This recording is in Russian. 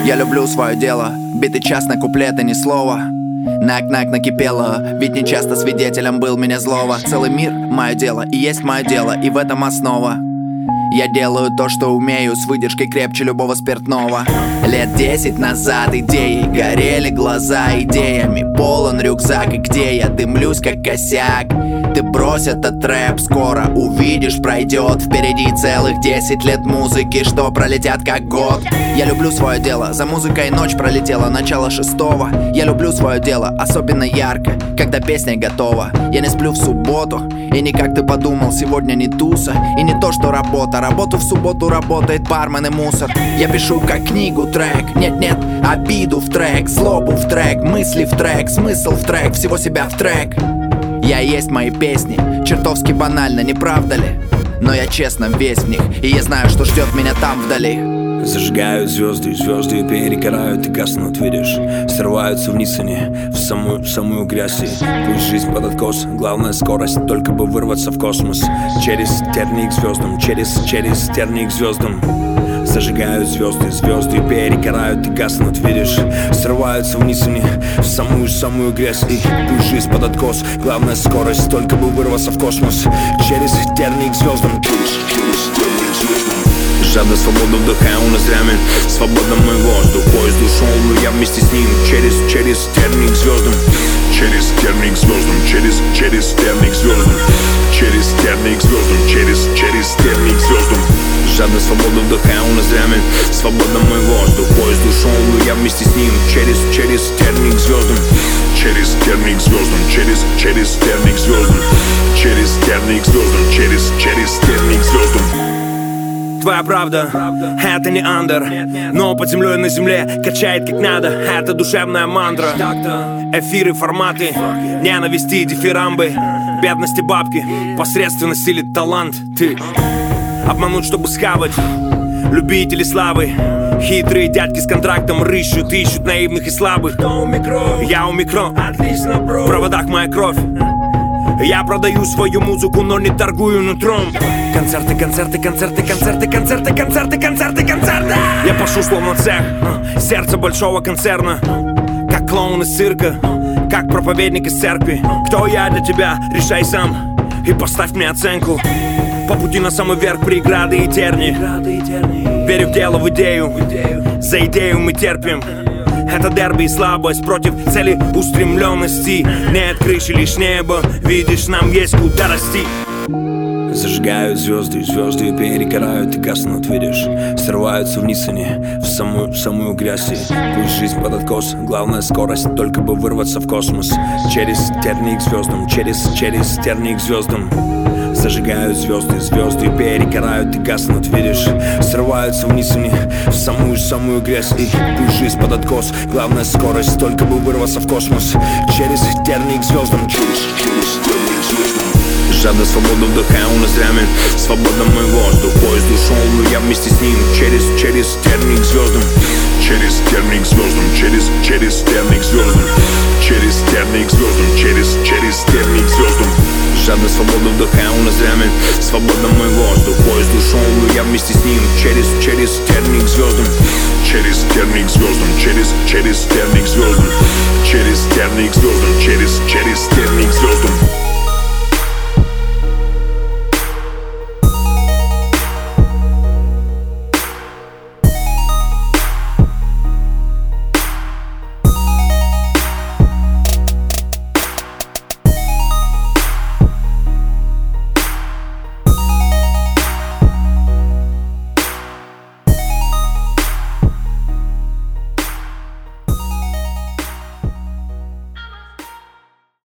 Я люблю свое дело, битый час на куплеты, ни слова. Нак-нак накипело, ведь не часто свидетелем был меня злого. Целый мир — мое дело, и есть мое дело, и в этом основа. Я делаю то, что умею, с выдержкой крепче любого спиртного. Лет 10 назад идеи горели глаза идеями. Полон рюкзак, и где я дымлюсь как косяк. Ты брось этот рэп, скоро увидишь, пройдет. Впереди целых 10 лет музыки, что пролетят как год. Я люблю свое дело, за музыкой ночь пролетела, начало 6-го. Я люблю свое дело, особенно ярко, когда песня готова. Я не сплю в субботу, и не как ты подумал, сегодня не туса. И не то, что работа, работу в субботу работает бармен и мусор. Я пишу как книгу трек, нет-нет, обиду в трек, злобу в трек, мысли в трек, смысл в трек, всего себя в трек. Я есть мои песни, чертовски банально, не правда ли? Но я честно весь в них, и я знаю, что ждет меня там вдали. Зажигают звезды, звезды перегорают и гаснут, видишь. Срываются вниз они, в самую грязь. Пусть жизнь под откос, главная скорость, только бы вырваться в космос. Через терник к звездам, через терник к звездам. Зажигают звезды, звезды перегорают и гаснут, видишь. Срываются вниз они, в самую грязь. И пусть жизнь под откос, главная скорость, только бы вырваться в космос. Через терник к звездам. Жадно свободу вдыхаю ноздрями, свободно мой воздух. Поезд ушел, но я вместе с ним. Через терник к звездам. Через терник к звездам. Через терник к звездам. Через терник к звездам. Через терник к звездам. Жадно свободу вдыхаю ноздрями, свободно мой воздух. Поезд ушел, но я вместе с ним. Через терник к звездам. Через терник к звездам. Через терник к звездам. Через терник к звездам. Через терник к звездам. Твоя правда, это не андер, но под землей на земле качает как надо. Это душевная мантра. Эфиры, форматы, ненависти, дифирамбы, бедности, бабки, посредственность или талант. Ты обмануть, чтобы схавать, любители славы. Хитрые дядьки с контрактом рыщут, ищут наивных и слабых. Я у микро, в проводах моя кровь. Я продаю свою музыку, но не торгую нутром. Концерты. Я пашу словно цех, сердце большого концерна. Как клоун из цирка, как проповедник из церкви. Кто я для тебя, решай сам и поставь мне оценку. По пути на самый верх преграды и терни. Верю в дело, в идею, за идею мы терпим. Это дерби и слабость против цели устремленности. Нет крыши, лишь небо, видишь, нам есть куда расти. Зажигают звезды, звезды перегорают и гаснут, видишь. Срываются вниз они, в самую грязь. Пусть жизнь под откос, главная скорость, только бы вырваться в космос. Через терник к звездам, через терник к звездам. Зажигают звезды, звезды перегорают и гаснут, видишь. Срываются вниз они, в самую грязь. И пусть жизнь под откос, главная скорость, только бы вырваться в космос. Через терник к звездам. Жадно свободу вдыхаю ноздрями, свободно мой воздух. Поезд ушел, но я вместе с ним. Через терник к звездам. Через терник к звездам. Через терник к звездам. Через терник к звездам. Через терник к звездам. Жадно свободу вдыхаю ноздрями, свободно мой воздух. Поезд ушел, но я вместе с ним. Через терник к звездам. Через терник к звездам. Через терник к звездам. Через терник к звездам. Через терник